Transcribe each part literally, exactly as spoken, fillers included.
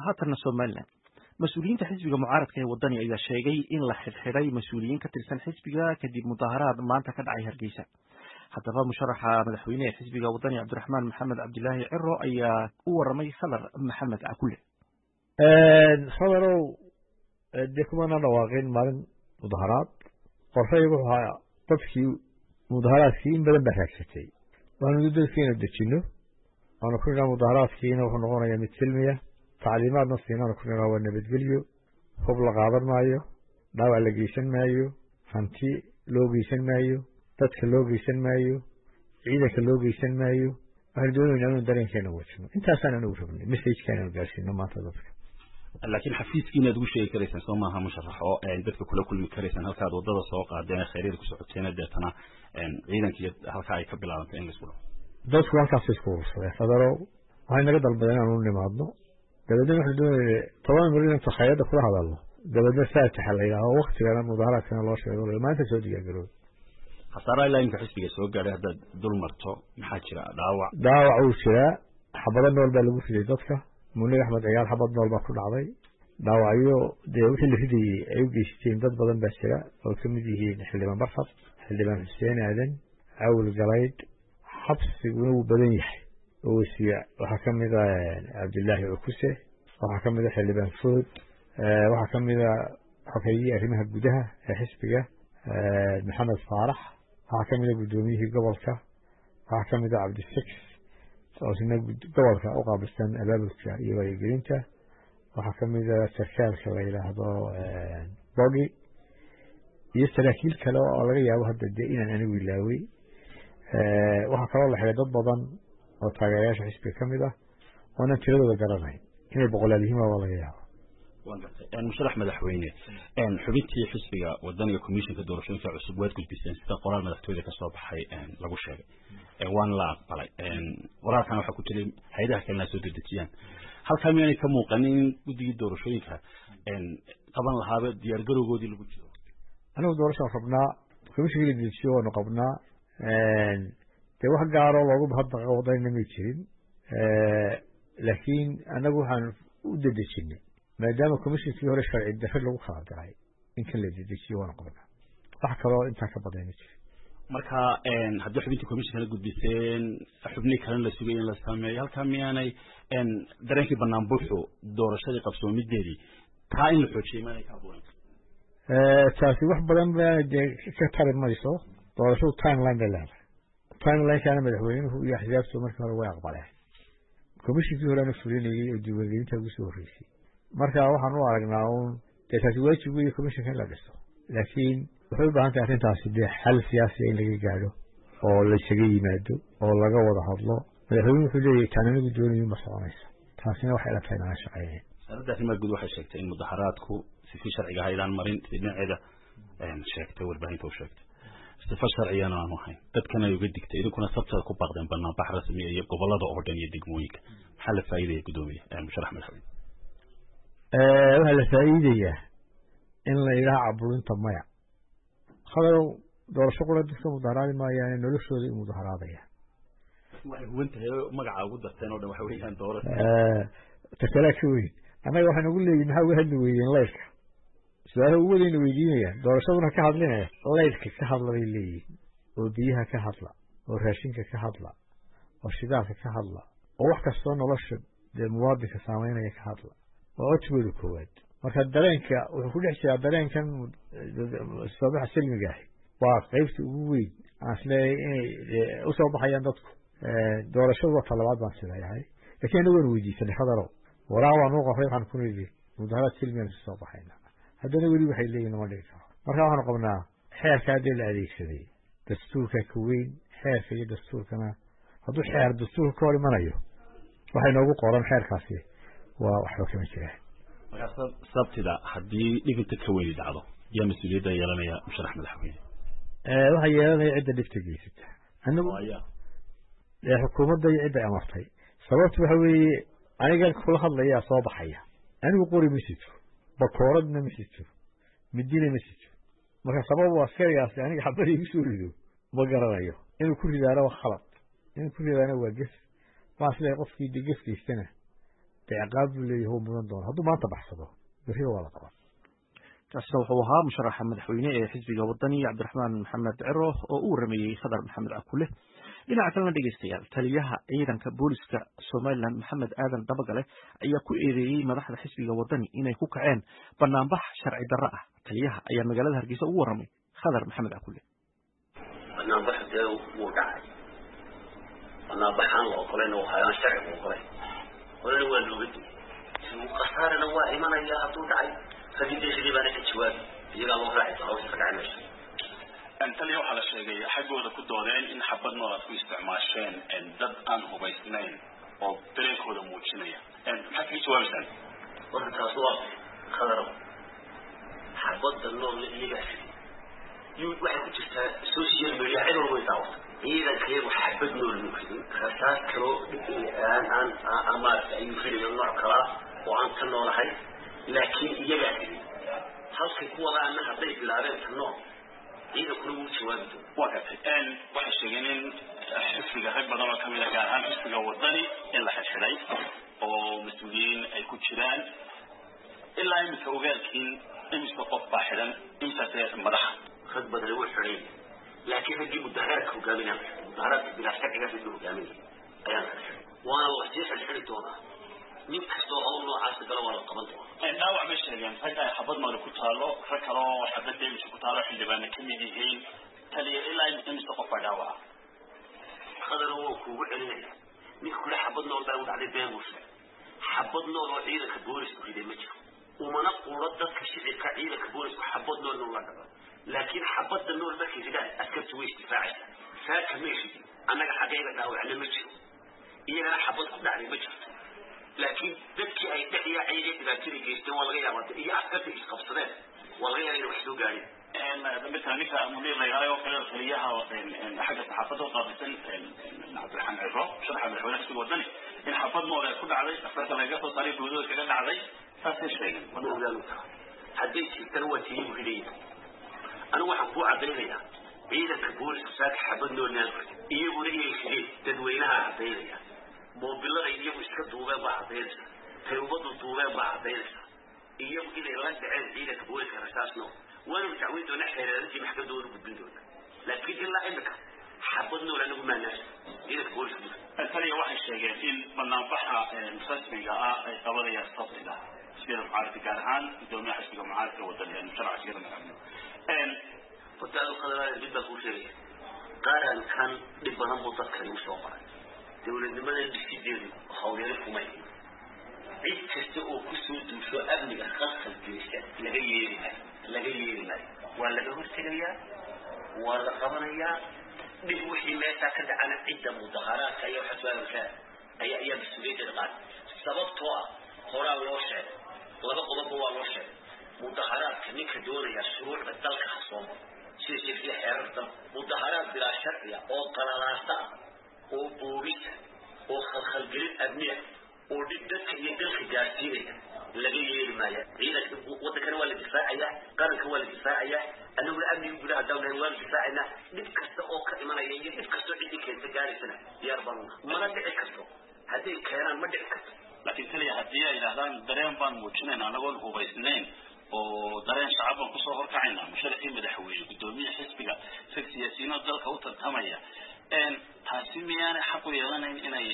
هاتنا Somaliland مسؤوليين حزبك معارض كي وطني إذا شيء إن لح الحري مسؤولين كترسن حزبك كدي مظاهرات ما أنت كدعي هرجيسة حتى فا مشرح مدحويني حزبك وطني عبد الرحمن محمد عبد الله عرو أي هو رمي خضر محمد عكله خضروا ديكم أنا رواقين مالن مظاهرات قرفة يروحها تبكي مظاهرات فين بدن بحكتي وأنا ضد فين الدشينو أنا كنا مظاهرات فينا ونقولنا يوم التلمية تعليمات نصينا أنا كنا نقولنا بتقوليو خبل قادر مايو داو لجيشن مايو هنتي لوجيشن مايو تدخل لوجيشن مايو عيدك لوجيشن مايو هردون ينون درين كانوا وشنو أنت أصلا نوشوني مسيج كانوا قاسين ما تذكر لكن حفيز كنا دو شيء كريسان سوما هم شرحوا عندك كل كل كريسان هل كاد وضد السوق عندنا خيرك وسعتنا دتنا عيدا كي هل كاي كبل على إنجلس بلو دوت كلام كاسيس كورس فدارو هاي نقدر البدن عنون لمعضنا دبدنا حدود طبعا مرينا تخيل كل هذا الله دبدنا فاتح عليها وقت أنا مظاهرات كان الله شيء يقول ما تسودي يقولون خسارة إلا إنك حسبي سوق على هذا دول مرتو محاجرة داوع داوع وشراء حبضنا والبلوغ في ذاتك منير أحمد عيال حبضنا والبكر عضي داوعيو ديوش اللي في دي أيوب يشتين ضد بدن بشراء وكم دي حلي من برخص حلي من حسين عدن أول جريد حبس ونو بدنيح وسيع وحكم إذا عبد الله عكوسة وحكم إذا حلي بن فود وحكم إذا حكيي أرمها بجدها حسبك محمد صالح وحكم إذا قدوميه قبلك وحكم إذا عبد السكس أو سنة قبلك أو قابلستان أبابك إيوه يقرينته وحكم إذا سكال كويلة هذا باقي يستلاكيل كلا ألغي أو هذا الدائن أنا ويلاوي وحكم الله حياة ضبضا أو تغيير حسب كمدة وأنا تريد الجرائم هنا بقول لهم والله يا أنا مشرح مدحويني أن حبيتي حسبي ودنيا كوميشن كدور شو في عصبوات كل بيسين ستة قرار مدحتوي ذاك الصباح حي أن لقوا شيء وان لا قلي أن وراك أنا حكيت لي هيدا كنا سود الدتيان هل كان يعني كم قانين بدي دور شو يكها أن طبعا هذا ديار جرو جودي اللي بتشوف أنا ودور شو قبنا كوميشن اللي بتشوف أنا قبنا أن توه جارو لقوا بهذا قوضين نميتين لكن أنا بوهان ودد الشيء ما دام كوميشن فيه ولا شرع الدخل لو خاض عليه يمكن اللي يدي شيء وانا قبله أحكره أنت كبدينك marka een hadii xubintii commission gud biseen xubnii kale la sugay in la sameeyo halka miyaanay een dareenkii banaan buuxo doorashadii qabsoomideedii taa in la xoojiyay ma ay ka buuran ee taasi wax badan baa ka tarin mayso doorasho timeline la leeyahay timeline kana madaxweynuhu iyo xisaabistu markii hore way aqbaleen commissionkii hore la fulinayay oo diiwaangelinta ugu soo horeysay marka waxaan u aragnaa uun taasi waajib weeye commissionka la dhiso laakiin wuxuu u baahan tahay arrintaasi dee xal siyaasi in laga gaadho oo la isaga yimaado oo laga wada hadlo madaxweynuhu wuxuu leeyahay taananigu doonayo ma soconayso taasina waxay la tahay inaan shaqeeyeen sanadaasi ma guud waxay sheegtay in mudaharaadku si sharciga ahaydaan marin dhinaceeda een sheegtay warbaahinta u sheegtay sifa sharciyana aan ahayn dadkana uga digtay idinkuna sabta ku baaqdeen banaan bax rasmi iyo gobolada oo dhan iyo degmooyinka maxaa la faa'iideeyay gudoomiye ee musharax madaxweyne ee waxa la faa'iideeyaa in la ilaaha caburinta maya خلوا دور شغل دكتور مدهرات ما يعني نلوش ذي مدهرات يعني. وأنت مقع أقول دكتور وده محوري كان دورة. تكلك شوي أنا واحد نقول لي إنه هو هالنوي لايك. سؤال هو اللي نويجيني يعني دور شغلنا كهذلنا لايك كهذلا اللي وديها كهذلا ورشينك كهذلا والشداف كهذلا ووحك الصون ولش المواد كسامين كهذلا وأتبع الكواد. marka dareenka wuxuu ku dhex jiraa dareenkan sabax silmi gahay waa qaybta ugu weyn aslee in u soo baxayaan dadku ee doorashada talabaad baan sidayahay laakiin waan weydiisanay hadaro waraawa noo qofay waxaan ku leeyahay mudaharaad silmi aan soo baxayna haddana weli waxay leeyihiin ma dhigi karo marka waxaan qabnaa xeerka hadii la adeegsaday dastuurka ku weyn xeerka iyo dastuurkana hadduu xeer dastuurka hor imanayo waxay noogu qoran xeerkaasi waa waxba kama jiraan sabtida hadii dhibinta ka weyn dhacdo yaa mas'uuliyadda yeelanaya musharax madaxweyne ee waxa yeelanaya cidda dhibta geysata anagu ee xukuumadda cidda amartay sababtu waxa weeye aniga kula hadlaya soo baxaya anigu qori ma sito bakooradna ma sito midina ma sito marka sabab waa serious aniga xabari igu soo rido ma garanayo inuu ku ridaano wax khalad inuu ku ridaano waa gas ma aslee qofkii digafkiisana عقاب اللي هو من دون هذا ما تبحثه بفيه ولا طبعا كسوحوها مشرح مدحوينه حزبي wadani Cabdiraxmaan Maxamed Ciro oo uu rameeyay Khadar Maxamed Akule dhinaca kalena dhageystayaal taliyaha ciidanka booliska Soomaaliland Maxamed Aadan Dabagale ayaa ku eedeeyay madaxda xisbiga wadani inay ku kaceen banaanbax sharci darro ah taliyaha ayaa magaalada Hargeysa ugu waramay Khadar Maxamed Akule banaanbax dee uu dhacay banaanbaxaan loo qoray oo hayaan sharci uu qoray walaal waa loo gudbiyay si qasaarana waa imanaya hadduu dhacay فدي شيء بقى لك جواب يجي الله راعي أو يفرع ماشي أنت اليوم على شيء حقه ده كده ودين إن حبنا رأس استعماشين إن ضد أنه بيسنين أو بريك هذا موجنية إن حكي جواب سن وأنت صواب خضر حبض النور اللي جالس يود واحد كنت سوسيال ميديا حلو ويتعوض إذا كان محبد نور المكتوب خساس كرو أن أن أمار أي فيلم النور كلا وعن كنور هاي لكن يجعل هالك هو أنها ضيف العرب النوع إذا كانوا شوابته وقت الآن واحد شيئين حسب جهاد بدل كم إذا كان حسب جوادني إلا حشري أو مسؤولين أي كتشران إلا إن كوجال كين إن سقط باحدا إن ساتير مدح خد بدل هو حرين لكن هجي مدهرات وجامينا مدهرات بلا شك جالس يقولوا جامين أيام وأنا وحديث الحين تونا من كستو الله عز وجل ولا قبضه نوع مش يعني فجأة حفظنا لكتالو فكروا حبت مش كتالو اللي بنا كميديين تلي إلا إن استقف دعوة خذوا كوب علينا من كل حفظنا وبعد على بين مسلم حفظنا وعيدك بورس وعيد مجد وما نقول ردك كشيء كعيدك بورس وحفظنا إنه لا لكن حفظنا إنه المكي جدال أذكرت ويش دفاعي فاك ماشي أنا حقيقة دعوة على مجد إيه حفظت على مجد لكن ذكي أي دعية عيني إذا كنت جيستين والغير هي أفكرت إسقفصنات والغير اللي وحدو قاري مثلا نفع مدير ليغاية وكذا الخليها حاجة حفظه طابسا عبد الرحمن عرو شرح من الحوالات في الوطني إن حفظنا ولا يكون علي أفراد لا يقصد طريق بوجود كذا علي فاسي شيء حديث التنوى تيم هدية أنا واحد فوق عبدالله عيدة كبول ساك حفظنا والناس إيه وليه الخليل تدوينها عبدالله موبيلada iyagu iska duubay baaxdeynta taybadu duubay baaxdeynta iyagu inay la dhaceen ciidanka booliska rasaasno waana mutaawid doona xeeradii maxkamadooda gudbin doona laakiin ilaa imika xabadno la nagu maanaas ciidanka booliska taliya waxay sheegeen in banaanbaxa rasmiga ah ay qabanaya sabtida sida mucaarad gaar ahaan gudoomiyaha xisbiga mucaaradka wadaniga sharci sida magacaabay een fataal qadara dibba ku sheegay qaran kan dib badan buu dadka u soo qoray dawladnimada dhismadeedu hawleed kuma yihiin cid kasta oo ku soo duusho amniga khalkhal gelisa laga yeelay laga yeelay waa laga hortagayaa waa la qabanayaa dib wixii meesha ka dhacana cidda mudaharaadka iyo xaswaanka ayaa ayaa mas'uuliyadda qaad sababtoo ah horaa loo sheegay laba qodob waa loo sheegay mudaharaadka ninka doonaya shuruucda dalka xasoomo sida shirkii xeerarta mudaharaad bilaa sharciya oo qalalaasta oo booliska oo khalkhalgelin amniya oo dadka iyo dalka gaarsiinaya laga yeeli maayo ciidanka waddankana waa la difaacaya qaranka waa la difaacaya annaguna amniga gudaha dawladda waa la difaacayna dhib kasta oo ka imanaya iyo dhib kastoo ciddi keenta gaaraysana diyaar baan mana dhici karto hadday keenaan ma dhici karto laakiin taliya haddii ay yidhahdaan dareen baan muujinayna anagoon hubaysnayn oo dareen shacab baan kusoo horkacayna musharixii madaxweyne gudoomiye xisbiga rag siyaasiyiinoo dalka u tartamaya taasi miyaanay xaq u yeelanayn inay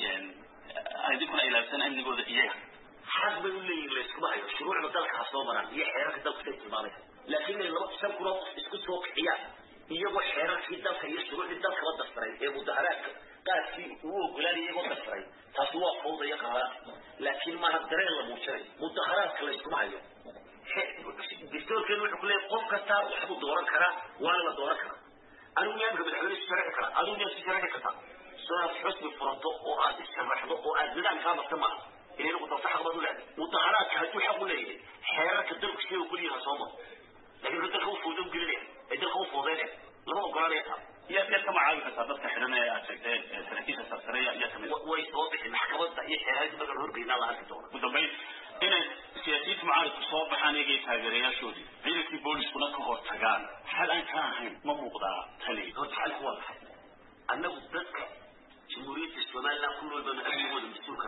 adinkuna ilaabsan amnigooda iyaga xaq bay u leeyihin layskuma hayo shuruucda dalka ha soo maraan iyo xeerarka dalku say tilmaamaya laakiin ay laba shan kunoo qof isku soo kiciyaan iyagoo xeerarkii dalka iyo shuruucdii dalka la dastaray ee mudaharaadka qaadkii uu ogolaanaya iyagoo dastaray taasi waa fawda iyo qaalaad laakiin maaha dareen la muujinayo mudaharaadka layskuma hayo dastuurkeenu wuxuu ku leeyahay qof kasta waxbuu dooran karaa waana la dooran karaa أنا مياه قبل حوالي الشرع كلا أنا مياه الشرع كلا سواء في حسن فرنطو أو عاد الشرع أو عاد بدأ كلام السماء إلى نقطة صح قبل ولا مظاهرات هتو حقول ليه حيرك الدرب كثير وكل يوم صومه لكن بدك خوف ودم قل ليه بدك خوف وغيره لما أقول عليه يا يا كما عارف حسابك إحنا يا أشكال سنتين السرية يا كم ويصوت المحكمة هي حيرك بدك نور بينا الله كتور ودبي إن سياسية معارض صوب حنيجي تاجرية شودي عيلة البوليس كنا كهور تجان حال أن كان ما مقدار تلي هو حال واضح أنه بدك جمهورية السومال لا كل البنات أبي هو المسؤول كنا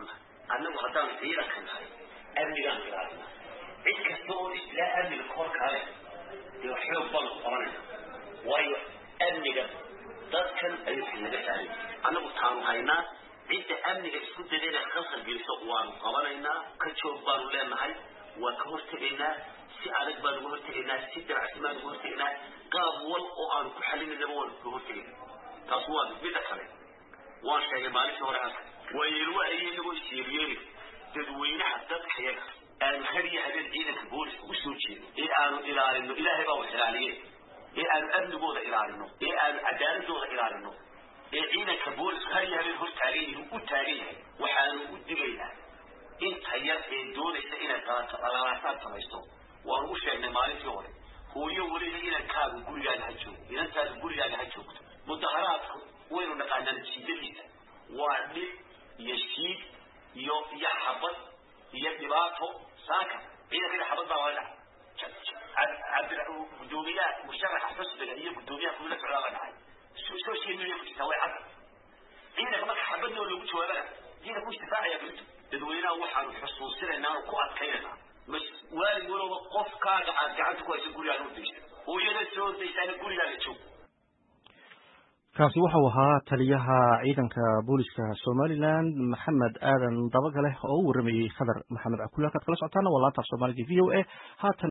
annagu haddaan ciidanka nahay amnigaan ilaalina cid kasta oo ilaa amniga korkaale dee xoog baan qabanayna waayo amniga dadkan ayuu naga saaray annagu taanu haynaa cidda amniga isku dayayna khalkhal geliso waanu qabanaynaa ka joog baanu leenahay waan ka hortegaynaa si adag baan uga hortegaynaa si dabacsi baan uga hortegaynaa qaab wal oo aanu ku xalinayna waan uga hortegaynaa taas waa midda kale waan sheegay maalintii hore halka waayeelwa ayay nagu isyeelyeeli dadweynaha dadka yaga aan hadiya habeen ciidanka booliska u soo jeedo ee aanu ilaalino ilaahay baa wax ilaaliyey ee aanu amnigooda ilaalino ee aanu cadaaladooda ilaalino ee ciidanka booliska hadiya habeen hor taagan yihiin u taagan yahay waxaanu u digaynaa inta yar ee doonaysa inay qalalaasaan samaysto waanu u sheegnay maalintii hore hooyo weliba inankaagu gurigaaga ha joogo inantaadu gurigaaga ha joogto mudaharaadku waynu naqaanaan jiidadiisa waa dhib iyo shiid iyo iyo xabad iyo dhibaato saaka ciidankana xabad baa laga dhacay gudoomiyaha musharaxa xusbiga iyo gudoomiyaha kuula socdaa la dhacay social media ku jirtaa way cadda ciidanka marka xabadnoo lagu jawaabana ciidanku istifaacayaa berito dadweynaha waxaanu xusuusinaynaa oo ku adkaynaynaa waalid walowba qofkaaga aad gacanta ku haysa gurigaaga u daysa hooyada soo daysaana gurigaaga joog kaasi wuxuu ahaa taliyaha ciidanka booliska Somaliland Maxamed Aadan Dabagale oo u waramayay Khadar Maxamed Akula ka kala socotaana walaanta Soomaaliga V O A haatan